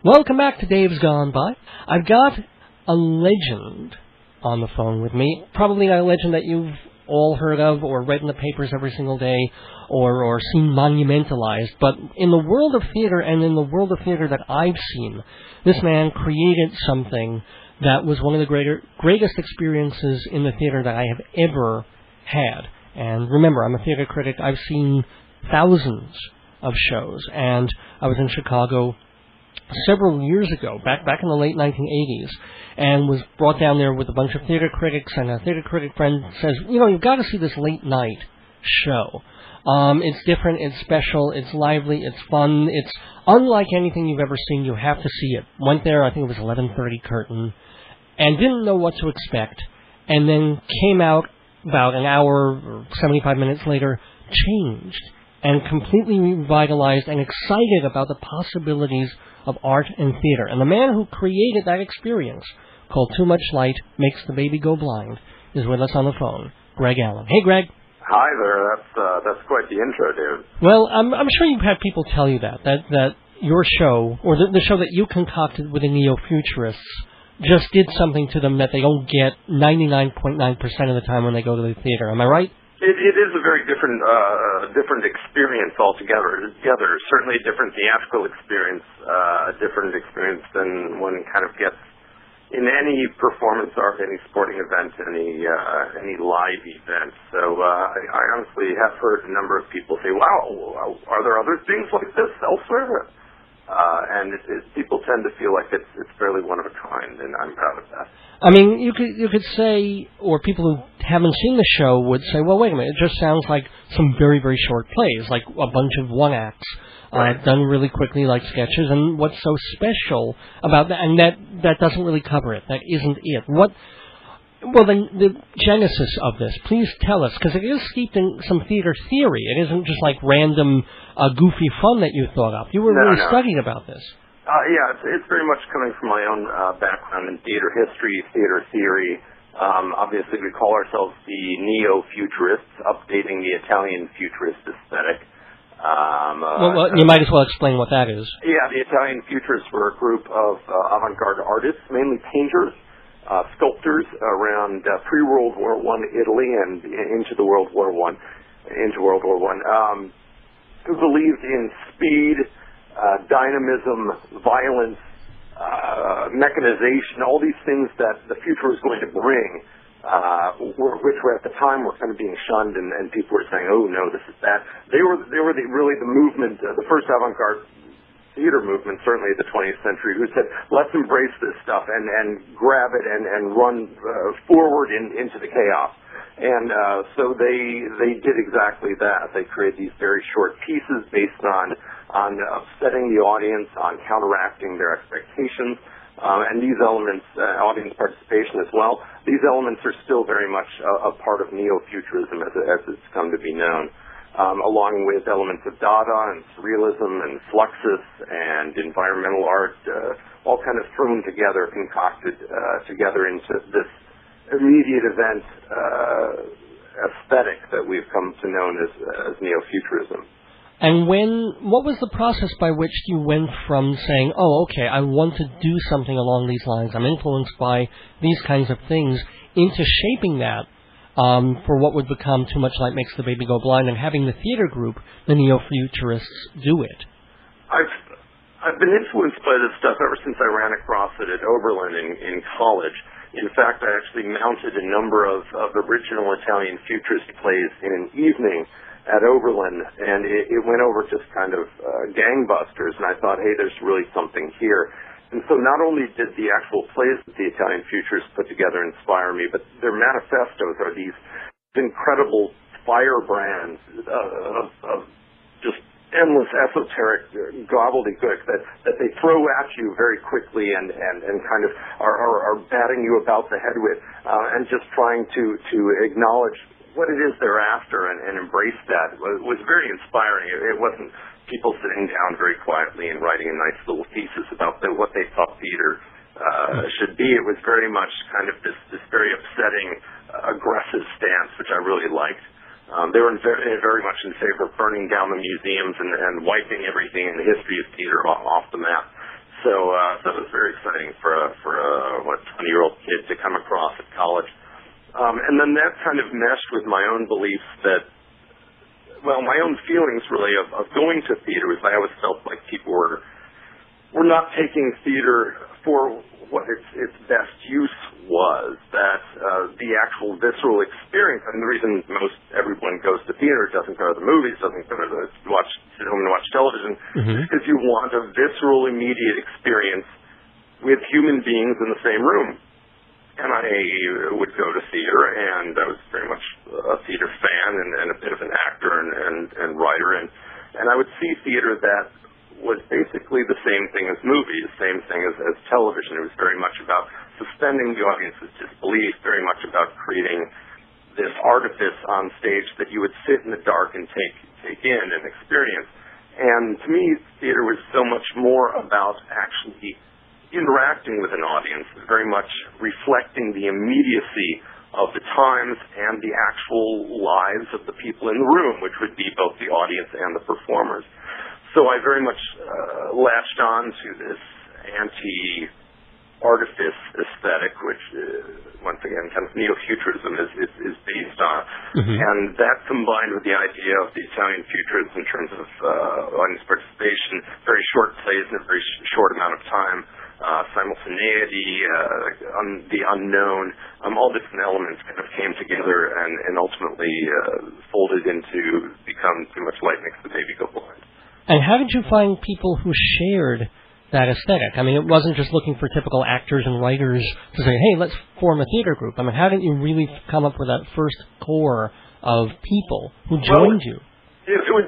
Welcome back to Dave's Gone By. I've got a legend on the phone with me. Probably a legend that you've all heard of or read in the papers every single day or seen monumentalized. But in the world of theater and in the world of theater that I've seen, this man created something that was one of the greatest experiences in the theater that I have ever had. And remember, I'm a theater critic. I've seen thousands of shows. And I was in Chicago several years ago, back in the late 1980s, and was brought down there with a bunch of theater critics, and a theater critic friend says, you've got to see this late night show. It's different, it's special, it's lively, it's fun, it's unlike anything you've ever seen. You have to see it. Went there, I think it was 11:30 curtain, and didn't know what to expect, and then came out about an hour or 75 minutes later, changed, and completely revitalized and excited about the possibilities of art and theater. And the man who created that experience, called Too Much Light Makes the Baby Go Blind, is with us on the phone. Greg Allen. Hey, Greg. Hi there. That's quite the intro, dude. Well, I'm sure you've had people tell you that your show, or the show that you concocted with the Neo-Futurists, just did something to them that they don't get 99.9% of the time when they go to the theater. Am I right? It is a very different experience altogether. Certainly a different theatrical experience, a different experience than one kind of gets in any performance art, any sporting event, any live event. So I honestly have heard a number of people say, "Wow, are there other things like this elsewhere?" And people tend to feel like it's fairly one of a kind, and I'm proud of that. I mean, you could say, or people who haven't seen the show would say, well, wait a minute, it just sounds like some very, very short plays, like a bunch of one-acts, right, done really quickly like sketches, and what's so special about that, and that doesn't really cover it, that isn't it. Well, then, the genesis of this, please tell us, because it is steeped in some theater theory. It isn't just like random, goofy fun that you thought up. You were really studying about this. Yeah, it's very much coming from my own background in theater history, theater theory. Obviously, we call ourselves the Neo-Futurists, updating the Italian futurist aesthetic. Well, you might as well explain what that is. Yeah, the Italian Futurists were a group of avant-garde artists, mainly painters, sculptors around pre-World War I Italy and into World War I, who believed in speed, dynamism, violence, mechanization, all these things that the future was going to bring, which were at the time were kind of being shunned, and people were saying, "Oh no, this is that." They were really the movement, the first avant-garde theater movement, certainly of the 20th century, who said, let's embrace this stuff and grab it and run forward into the chaos. And so they did exactly that. They created these very short pieces based on upsetting the audience, on counteracting their expectations, and these elements, audience participation as well, these elements are still very much a part of Neo-Futurism as it's come to be known. Along with elements of Dada and Surrealism and Fluxus and environmental art, all kind of thrown together, concocted together into this immediate event aesthetic that we've come to know as Neo-Futurism. And what was the process by which you went from saying, oh, okay, I want to do something along these lines, I'm influenced by these kinds of things, into shaping that for what would become Too Much Light Makes the Baby Go Blind, and having the theater group, the Neo-Futurists, do it? I've been influenced by this stuff ever since I ran across it at Oberlin in college. In fact, I actually mounted a number of original Italian futurist plays in an evening at Oberlin, and it went over just kind of gangbusters, and I thought, hey, there's really something here. And so not only did the actual plays that the Italian Futurists put together inspire me, but their manifestos are these incredible firebrands of just endless esoteric gobbledygook that they throw at you very quickly and kind of are batting you about the head with, and just trying to acknowledge what it is they're after and embrace that was very inspiring. It wasn't people sitting down very quietly and writing a nice little thesis about what they thought theater should be. It was very much kind of this very upsetting, aggressive stance, which I really liked. They were very much in favor of burning down the museums and wiping everything in the history of theater off the map. So it was very exciting for a 20-year-old kid to come across at college. And then that kind of meshed with my own beliefs that, well, my own feelings really of going to theater was I always felt like people were not taking theater for what its best use was, that the actual visceral experience, and the reason everyone goes to theater, doesn't go to the movies, doesn't go to sit home and watch television, is because you want a visceral, immediate experience with human beings in the same room. And I would go to theater, and I was very much a theater fan and a bit of an actor and writer, and I would see theater that was basically the same thing as movies, same thing as television. It was very much about suspending the audience's disbelief, very much about creating this artifice on stage that you would sit in the dark and take in and experience. And to me, theater was so much more about actually interacting with an audience, very much reflecting the immediacy of the times and the actual lives of the people in the room, which would be both the audience and the performers. So I very much latched on to this anti-artifice aesthetic, which, once again, kind of neo-futurism is based on. And that combined with the idea of the Italian futurists in terms of audience participation, very short plays in a very short amount of time, simultaneity, the unknown, all different elements kind of came together and ultimately folded into become too much light makes the baby go blind. And how did you find people who shared that aesthetic? I mean, it wasn't just looking for typical actors and writers to say, hey, let's form a theater group. I mean, how did you really come up with that first core of people who joined you? It was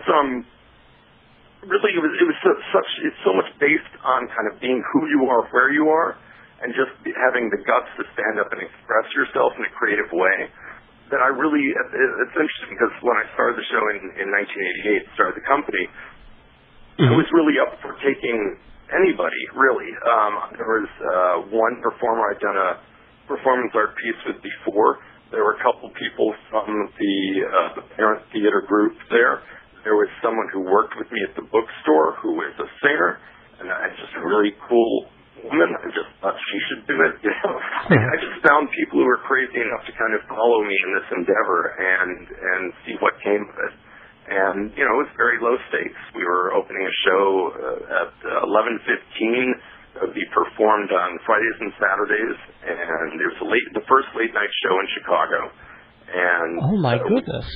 really, it's so much based on kind of being who you are, where you are, and just having the guts to stand up and express yourself in a creative way. That I really, it's interesting because when I started the show in 1988, started the company, I was really up for taking anybody, really. There was one performer I'd done a performance art piece with before. There were a couple people from the parent theater group there. There was someone who worked with me at the bookstore who was a singer, and just a really cool woman. I just thought she should do it. I just found people who were crazy enough to kind of follow me in this endeavor and see what came of it. And, it was very low stakes. We were opening a show at 11:15. It would be performed on Fridays and Saturdays, and it was the first late-night show in Chicago. And oh, my goodness.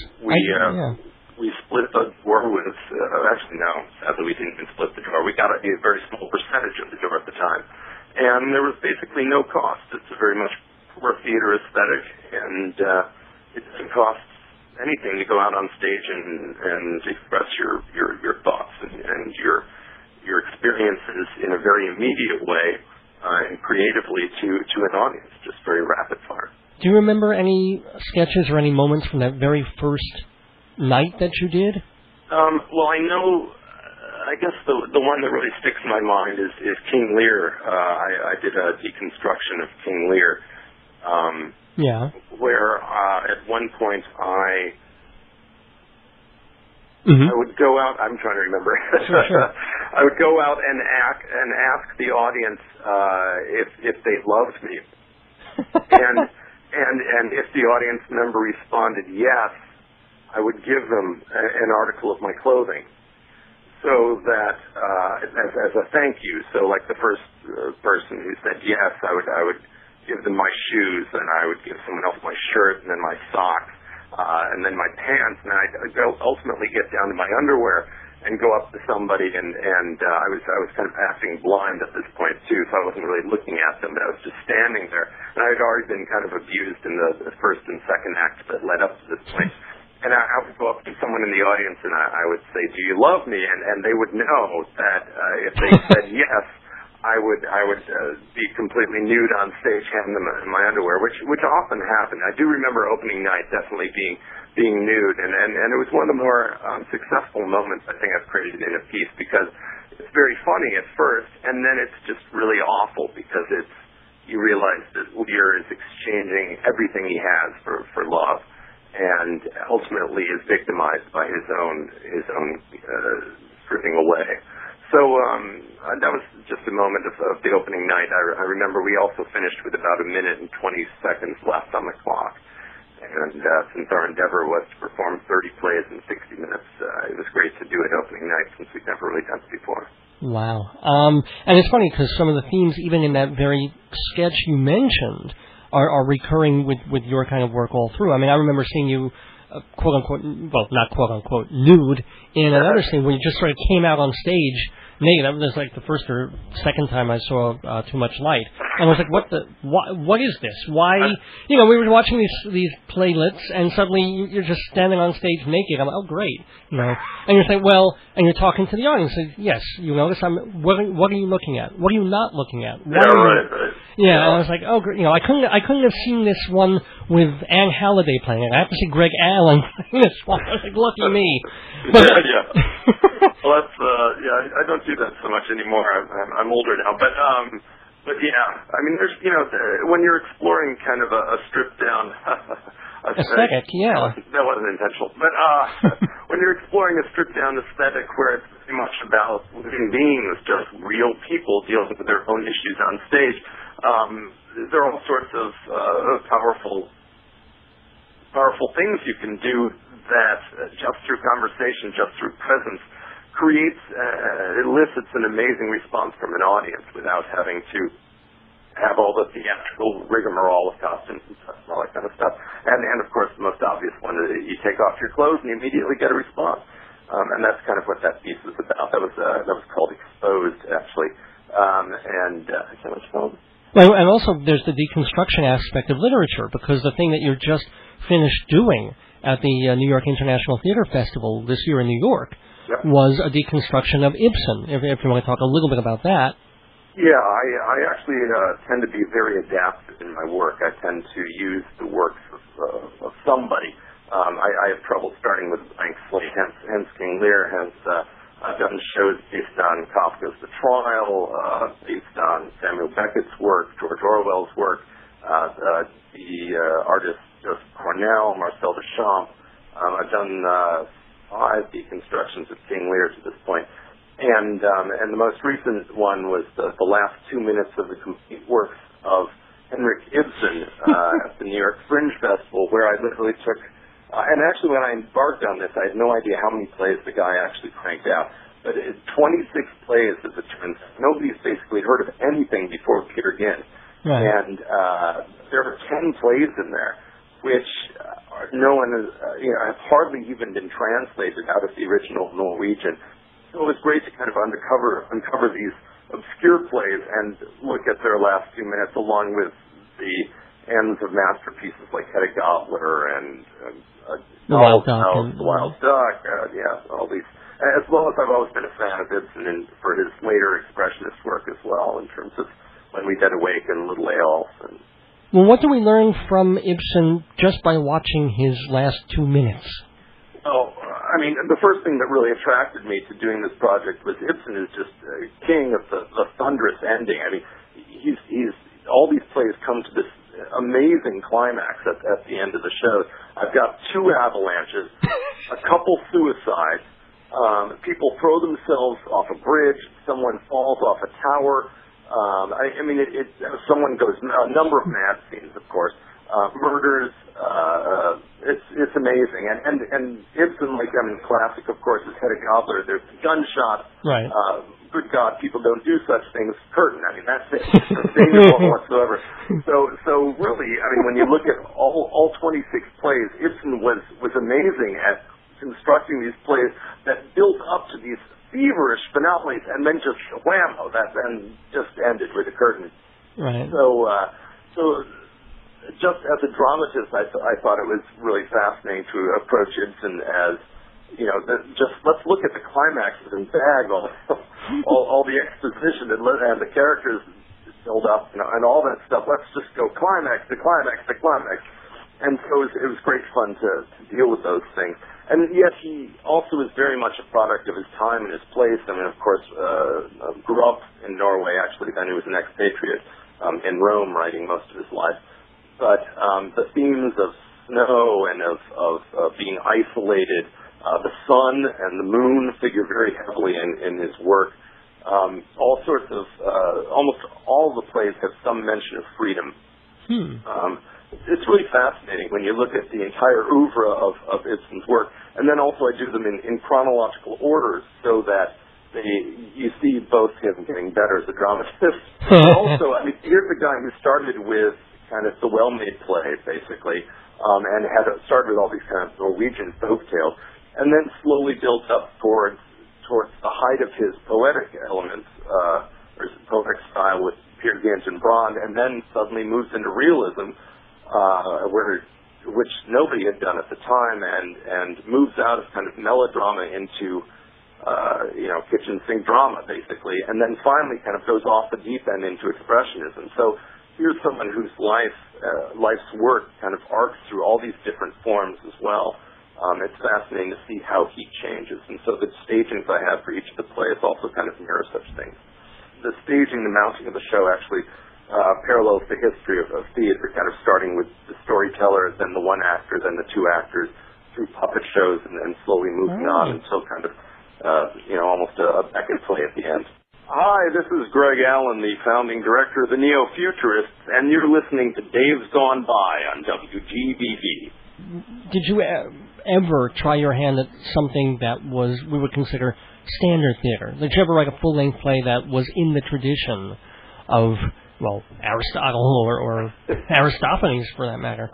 We split the door with, actually, no, sadly we didn't even split the door. We got a very small percentage of the door at the time. And there was basically no cost. It's a very much poor theater aesthetic, and it doesn't cost anything to go out on stage and express your thoughts and your experiences in a very immediate way and creatively to an audience, just very rapid fire. Do you remember any sketches or any moments from that very first night that you did? Well, I know, I guess the one that really sticks in my mind is King Lear. I did a deconstruction of King Lear. Where at one point I would go out. I'm trying to remember. Sure. I would go out and ask the audience if they loved me, and if the audience member responded yes, I would give them an article of my clothing, so that as a thank you. So like the first person who said yes, I would give them my shoes, and I would give someone else my shirt, and then my socks, and then my pants, and I'd ultimately get down to my underwear and go up to somebody, and I was kind of acting blind at this point too, so I wasn't really looking at them, but I was just standing there, and I had already been kind of abused in the first and second act that led up to this point. And I would go up to someone in the audience, and I would say, "Do you love me?" And they would know that if they said yes, I would be completely nude on stage, hand them in my underwear, which often happened. I do remember opening night definitely being nude, and it was one of the more successful moments I think I've created in a piece, because it's very funny at first, and then it's just really awful because you realize that Lear is exchanging everything he has for love, and ultimately is victimized by his own stripping away. So that was just a moment moment of the opening night, I remember we also finished with about 1 minute and 20 seconds left on the clock. And since our endeavor was to perform 30 plays in 60 minutes, it was great to do it opening night since we'd never really done it before. Wow. And it's funny because some of the themes, even in that very sketch you mentioned, are recurring with your kind of work all through. I mean, I remember seeing you, quote-unquote, well, not quote-unquote, nude in another scene where you just sort of came out on stage naked. That was like the first or second time I saw Too Much Light. And I was like, what is this? Why? We were watching these playlets, and suddenly you're just standing on stage naked. I'm like, oh, great. And you're saying, well, and you're talking to the audience. Yes, you notice what are you looking at? What are you not looking at? Right. Yeah, and I was like, oh, great. I couldn't have seen this one with Anne Halliday playing it. I have to see Greg Allen playing this one. I was like, lucky me. But, yeah. Well, that's I don't do that so much anymore. I'm older now, but yeah, I mean, there's when you're exploring kind of a stripped down aesthetic, yeah, that wasn't intentional, but when you're exploring a stripped down aesthetic where it's pretty much about living beings, just real people dealing with their own issues on stage, there are all sorts of powerful things you can do that just through conversation, just through presence, elicits an amazing response from an audience without having to have all the theatrical rigmarole of costumes and stuff, and all that kind of stuff. And of course, the most obvious one is you take off your clothes and you immediately get a response. And that's kind of what that piece is about. That was called Exposed, actually. And I can't much called. Well, and also there's the deconstruction aspect of literature, because the thing that you just finished doing at the New York International Theater Festival this year in New York was a deconstruction of Ibsen. If you want to talk a little bit about that. Yeah, I actually tend to be very adaptive in my work. I tend to use the works of somebody. I have trouble starting with a blank slate. Hence King Lear has done shows based on Kafka's The Trial, based on Samuel Beckett's work, George Orwell's work, the artist Joseph Cornell, Marcel Duchamp. I've done 5 deconstructions of King Lear to this point. And the most recent one was the last 2 minutes of the complete works of Henrik Ibsen at the New York Fringe Festival, where I literally took, and actually when I embarked on this, I had no idea how many plays the guy actually cranked out. But 26 plays, as it turns out. Nobody's basically heard of anything before Peter Gynt. Right. And there are 10 plays in there, which no one has, have hardly even been translated out of the original Norwegian. So it was great to kind of uncover these obscure plays and look at their last 2 minutes, along with the ends of masterpieces like Hedda Gabler and The Wild Duck, all these. As well as I've always been a fan of Ibsen and for his later expressionist work as well, in terms of When We Dead Awake and Little Eyolf. Well, what do we learn from Ibsen just by watching his last 2 minutes? Oh, I mean, the first thing that really attracted me to doing this project was Ibsen is just king of the thunderous ending. I mean, he's all these plays come to this amazing climax at the end of the show. I've got 2 avalanches, a couple suicides, people throw themselves off a bridge, someone falls off a tower. Someone goes, a number of mad scenes, of course, murders. It's amazing. And Ibsen, classic, of course, is Hedda Gabler. There's a gunshot. Right. Good God, people don't do such things. Curtain. I mean, that's it. No danger whatsoever. So really, I mean, when you look at all 26 plays, Ibsen was amazing at constructing these plays that built up to these feverish finales, and then just whammo, that then just ended with a curtain. Right. So just as a dramatist, I thought it was really fascinating to approach Ibsen as, just let's look at the climaxes and bag all the exposition and the characters build up, and all that stuff. Let's just go climax to climax to climax. And so it was great fun to deal with those things. And yet he also is very much a product of his time and his place. I mean, of course, grew up in Norway, actually. Then he was an expatriate in Rome, writing most of his life. But the themes of snow and of being isolated, the sun and the moon figure very heavily in his work. all sorts of, almost all the plays have some mention of freedom. It's really fascinating when you look at the entire oeuvre of Ibsen's work. And then also I do them in chronological order so that you see both him getting better as a dramatist. Also, I mean, here's a guy who started with kind of the well-made play, basically, and had started with all these kind of Norwegian folk tales, and then slowly built up towards the height of his poetic elements, or his poetic style with Peer Gynt and Brand, and then suddenly moves into realism, which nobody had done at the time, and moves out of kind of melodrama into kitchen sink drama, basically, and then finally kind of goes off the deep end into expressionism. So here's someone whose life's work kind of arcs through all these different forms as well. It's fascinating to see how he changes, and so the stagings I have for each of the plays also kind of mirror such things. The staging, the mounting of the show actually parallels the history of theater, kind of starting with the storyteller, then the one actor, then the two actors, through puppet shows, and slowly moving on until kind of almost a Beckett play at the end. Hi, this is Greg Allen, the founding director of the Neo-Futurists, and you're listening to Dave's Gone By on WGBV. Did you ever try your hand at something that we would consider standard theater? Did you ever write a full-length play that was in the tradition of, well, Aristotle or Aristophanes, for that matter?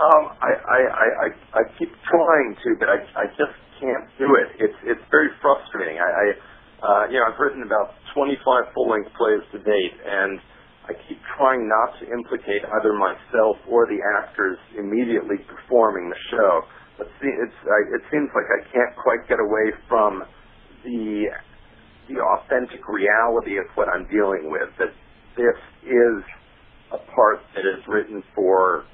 I keep trying to, but I just can't do it. It's very frustrating. I've written about 25 full-length plays to date, and I keep trying not to implicate either myself or the actors immediately performing the show. But it seems like I can't quite get away from the authentic reality of what I'm dealing with. That this is a part that is written for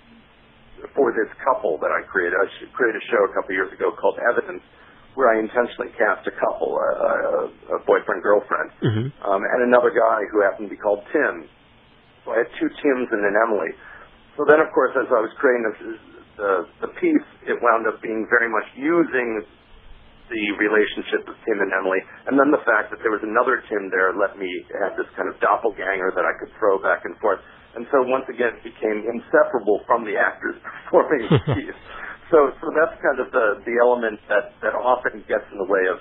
this couple that I created. I created a show a couple years ago called Evidence, where I intentionally cast a couple, a boyfriend-girlfriend, and another guy who happened to be called Tim. So I had two Tims and an Emily. So then, of course, as I was creating the piece, it wound up being very much using the relationship of Tim and Emily, and then the fact that there was another Tim there let me have this kind of doppelganger that I could throw back and forth. And so once again, it became inseparable from the actors performing the piece. So that's kind of the element that often gets in the way of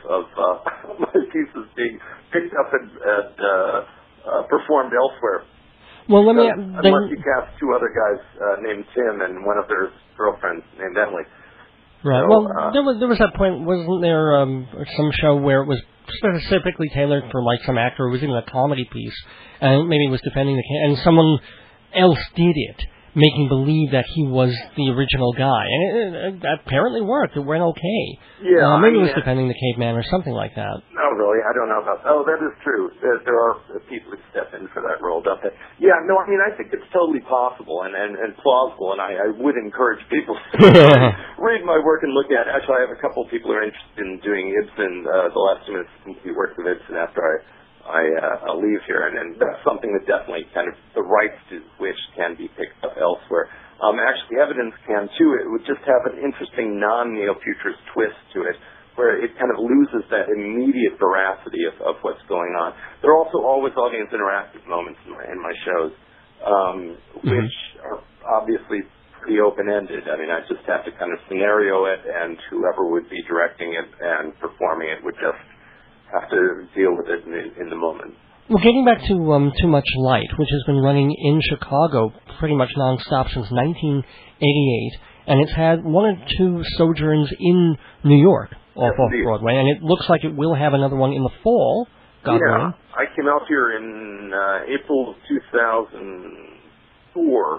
my pieces being picked up and performed elsewhere. Well, unless you cast two other guys named Tim and one of their girlfriends named Emily. Right. So, there was that point, wasn't there some show where it was specifically tailored for like some actor who was in a comedy piece, and maybe was defending and someone else did it, making believe that he was the original guy, and it apparently worked. It went okay. Yeah, maybe it was defending the caveman or something like that. No, really, I don't know about that. Oh, that is true. There are people who step in for that role, don't they? Yeah, no, I mean, I think it's totally possible and plausible, and I would encourage people to read my work and look at it. Actually, I have a couple of people who are interested in doing Ibsen, the last 2 minutes complete works of Ibsen after I'll leave here, and that's something that definitely kind of the rights to which can be picked up elsewhere. Actually, Evidence can too. It would just have an interesting non-neo-futurist twist to it, where it kind of loses that immediate veracity of what's going on. There are also always audience interactive moments in my shows, which are obviously pretty open-ended. I mean, I just have to kind of scenario it, and whoever would be directing it and performing it would just have to deal with it in the moment. Well, getting back to Too Much Light, which has been running in Chicago pretty much nonstop since 1988, and it's had one or two sojourns in New York off Broadway, and it looks like it will have another one in the fall. God willing. I came out here in April of 2004.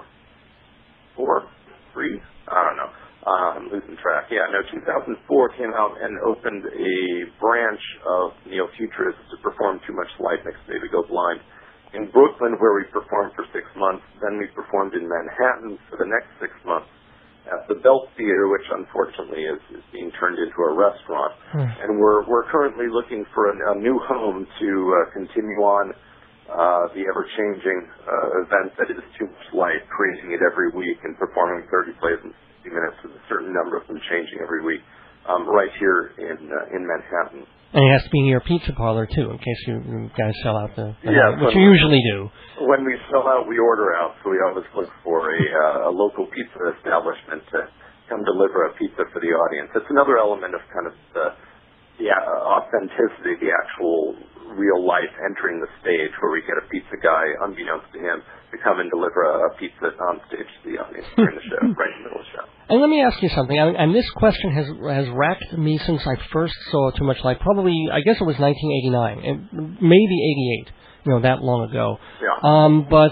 3? I don't know. I'm losing track. 2004 came out and opened a branch of Neo-Futurists to perform Too Much Light next Baby Go Blind in Brooklyn, where we performed for 6 months. Then we performed in Manhattan for the next 6 months at the Belt Theater, which unfortunately is being turned into a restaurant. And we're currently looking for a new home to continue on the ever-changing event that is Too Much Light, creating it every week and performing 30 plays in 60 minutes with a certain number of them changing every week, right here in Manhattan. And it has to be near a pizza parlor, too, in case you guys sell out the yeah, which you usually do. When we sell out, we order out, so we always look for a local pizza establishment to come deliver a pizza for the audience. It's another element of kind of the authenticity, the actual real life entering the stage, where we get a pizza guy, unbeknownst to him, to come and deliver a pizza on stage to the audience during the show, right in the middle of the show. And let me ask you something, and this question has racked me since I first saw Too Much Light, probably, I guess it was 1989, maybe 88, that long ago. Yeah. But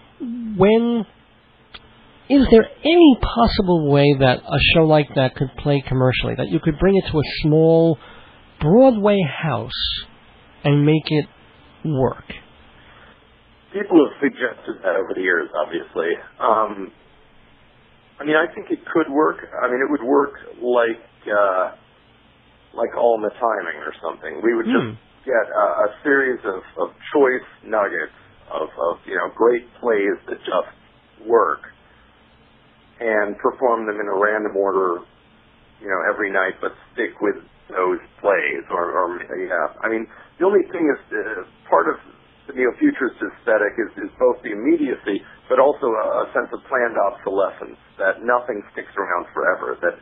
is there any possible way that a show like that could play commercially, that you could bring it to a small Broadway house and make it work? People have suggested that over the years, obviously. I think it could work. It would work like All in the Timing or something. We would just get a series of choice nuggets of great plays that just work, and perform them in a random order, every night, but stick with those plays. The only thing is part of the neo-futurist aesthetic is both the immediacy, but also a sense of planned obsolescence, that nothing sticks around forever, that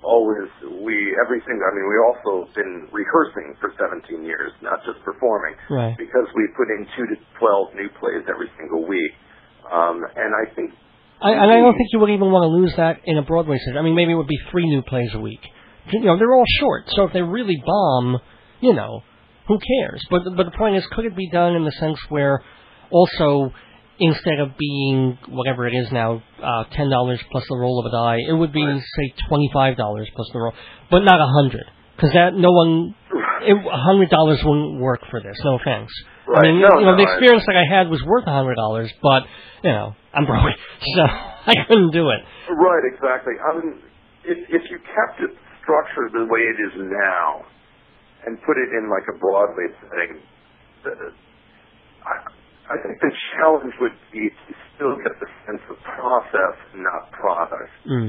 we also been rehearsing for 17 years, not just performing, right, because we put in 2 to 12 new plays every single week. And I think... I don't think you would even want to lose that in a Broadway season. Maybe it would be 3 new plays a week. They're all short, so if they really bomb, who cares? But the point is, could it be done in the sense where also, instead of being whatever it is now, $10 plus the roll of a die, it would be, say, $25 plus the roll, but not $100, because $100 wouldn't work for this. No offense. Right. The experience that I had was worth $100, but I'm broke, so I couldn't do it. Right, exactly. If you kept it structured the way it is now, and put it in like a Broadway setting, I think the challenge would be to still get the sense of process and not product.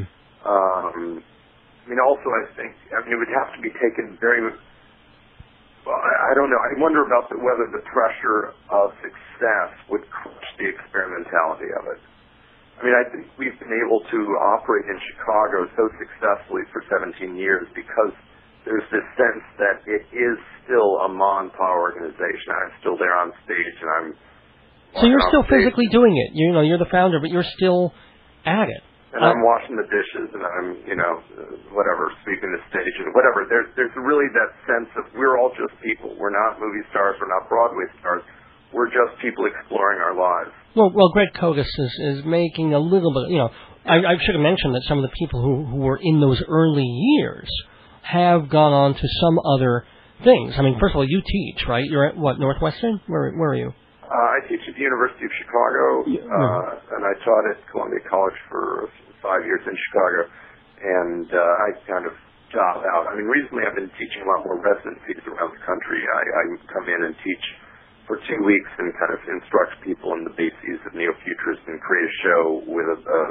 Also, I think, it would have to be taken very... Well, I don't know. I wonder about whether the pressure of success would crush the experimentality of it. I think we've been able to operate in Chicago so successfully for 17 years because there's this sense that it is still a mom and pop organization. I'm still there on stage, and I'm... So you're still physically doing it. You're the founder, but you're still at it. And I'm washing the dishes, and I'm, sweeping the stage, and whatever. There's really that sense of we're all just people. We're not movie stars. We're not Broadway stars. We're just people exploring our lives. Well, Greg Kogas is making a little bit, I should have mentioned that some of the people who were in those early years have gone on to some other things. First of all, you teach, right? You're at, Northwestern? Where are you? I teach at the University of Chicago, and I taught at Columbia College for 5 years in Chicago, and I kind of job out. Recently I've been teaching a lot more residencies around the country. I come in and teach for 2 weeks and kind of instruct people in the bases of neo-futurism and create a show with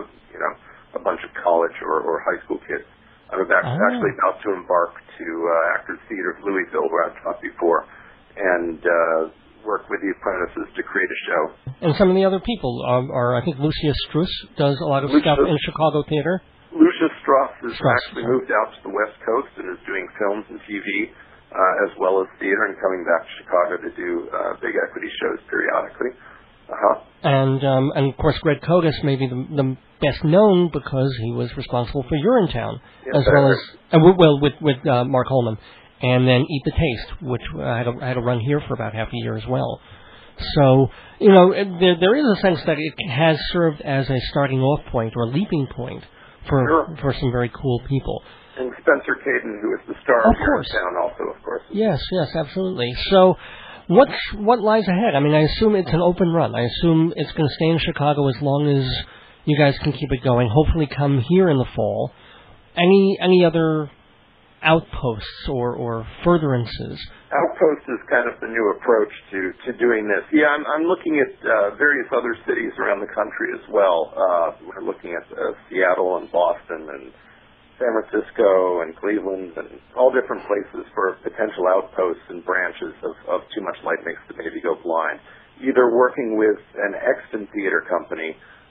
a bunch of college or high school kids. I'm actually about to embark to Actors Theater of Louisville, where I've taught before, and work with the apprentices to create a show. And some of the other people are I think Lucius Strauss does a lot of stuff in Chicago theater. Lucius Strauss has actually moved out to the West Coast and is doing films and TV, as well as theater, and coming back to Chicago to do big equity shows periodically. And of course, Greg Kogas may be the best known because he was responsible for Urinetown, as well as with Mark Holman, and then Eat the Taste, which I had a run here for about half a year as well. So there is a sense that it has served as a starting off point or a leaping point for some very cool people. And Spencer Caden, who is the star of Urinetown, also, of course. Yes, absolutely. So what lies ahead? I assume it's an open run. I assume it's going to stay in Chicago as long as you guys can keep it going. Hopefully come here in the fall. Any other outposts or furtherances? Outpost is kind of the new approach to doing this. Yeah, I'm looking at various other cities around the country as well. We're looking at Seattle and Boston and San Francisco and Cleveland and all different places for potential outposts and branches of Too Much Light Makes the Baby Go Blind. Either working with an extant theater company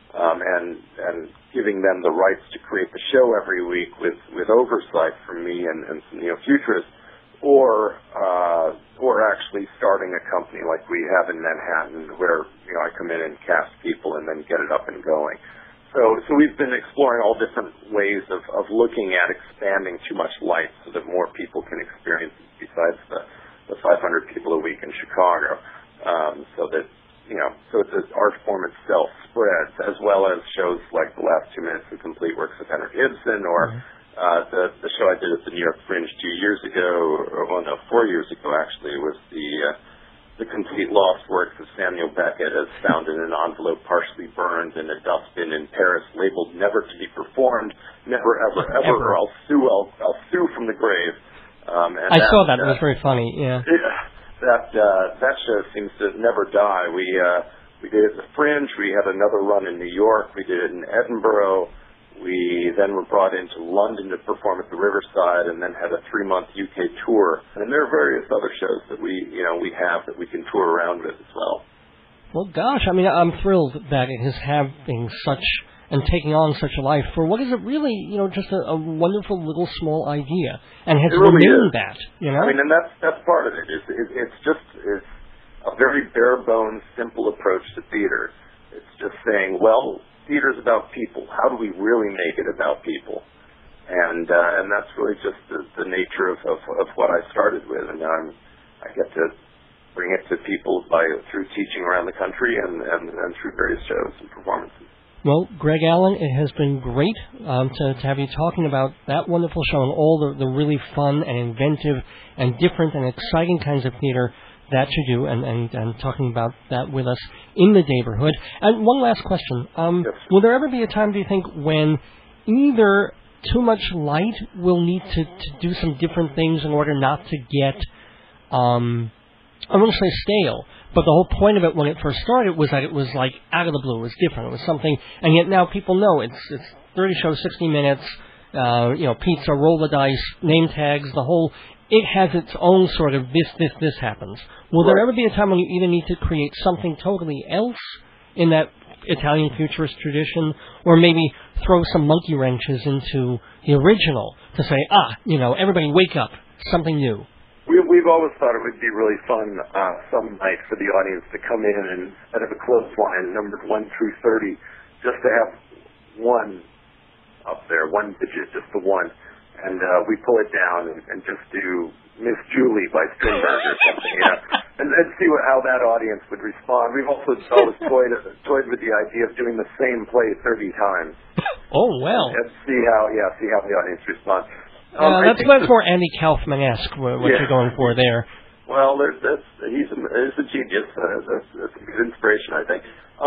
and giving them the rights to create the show every week with oversight from me and some futurists, or actually starting a company like we have in Manhattan, where I come in and cast people and then get it up and going. So we've been exploring all different ways of looking at expanding Too Much Light so that more people can experience it besides the 500 people a week in Chicago. So that so the art form itself spreads, as well as shows like The Last 2 Minutes and Complete Works of Henrik Ibsen, or the show I did at the New York Fringe 2 years ago, 4 years ago actually, was the complete lost works of Samuel Beckett, as found in an envelope partially burned in a dustbin in Paris, labeled "Never to be performed, never ever ever, or I'll sue from the grave." I saw that. It was very funny. Yeah. That show seems to never die. We did it at the Fringe. We had another run in New York. We did it in Edinburgh. We then were brought into London to perform at the Riverside, and then had a 3-month UK tour. And there are various other shows that we have that we can tour around with as well. Well, gosh, I mean, I'm thrilled that it is having such and taking on such a life for what is it really, just a wonderful little small idea, and has remained that, I mean, and that's part of it. It's a very bare bones, simple approach to theater. It's just saying, well, theater's about people. How do we really make it about people? And that's really just the nature of what I started with, and now I get to bring it to people through teaching around the country and through various shows and performances. Well, Greg Allen, it has been great to have you talking about that wonderful show and all the really fun and inventive and different and exciting kinds of theater that you do, and talking about that with us in the neighborhood. And one last question. Yes. Will there ever be a time, do you think, when either Too Much Light will need to do some different things in order not to get, I won't say stale, but the whole point of it when it first started was that it was like out of the blue, it was different, it was something, and yet now people know it's 30 shows, 60 minutes, pizza, roll the dice, name tags, the whole, it has its own sort of this happens. Will there ever be a time when you either need to create something totally else in that Italian futurist tradition, or maybe throw some monkey wrenches into the original to say, everybody wake up, something new? We've always thought it would be really fun some night for the audience to come in and, instead of a clothesline numbered 1 through 30, just to have one up there, one digit, just the one. And we pull it down and just do Miss Julie by Strindberg or something, and see how that audience would respond. We've also always toyed with the idea of doing the same play 30 times. Oh, well. And see how the audience responds. That's much more Andy Kaufman-esque, what you're going for there. Well, he's a genius. That's a good inspiration, I think.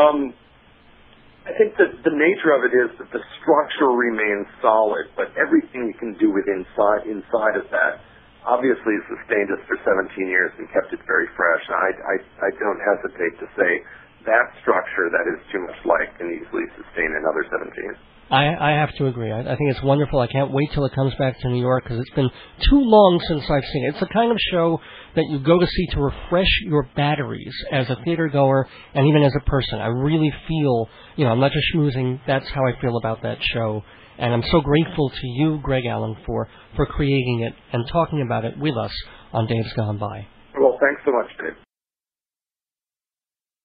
I think that the nature of it is that the structure remains solid, but everything you can do inside of that obviously sustained us for 17 years and kept it very fresh. I don't hesitate to say that structure that is Too Much Light can easily sustain another 17. I have to agree. I think it's wonderful. I can't wait till it comes back to New York because it's been too long since I've seen it. It's the kind of show that you go to see to refresh your batteries as a theater goer and even as a person. I really feel, I'm not just schmoozing. That's how I feel about that show. And I'm so grateful to you, Greg Allen, for creating it and talking about it with us on Days Gone By. Well, thanks so much, Dave.